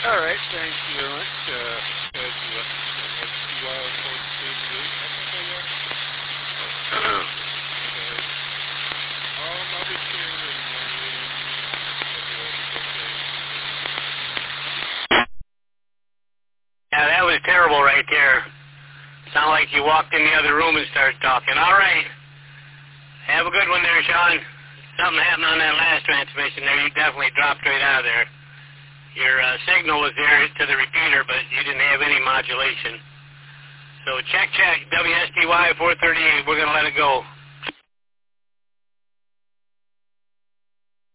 All right, thank you very much. As STY 438, I think I got. I'll be here in the morning. Yeah, that was terrible right there. Sound like you walked in the other room and started talking. All right. Have a good one there, Sean. Something happened on that last transmission there. You definitely dropped right out of there. Your signal was there to the repeater, but you didn't have any modulation. So check, WSTY 438. We're going to let it go.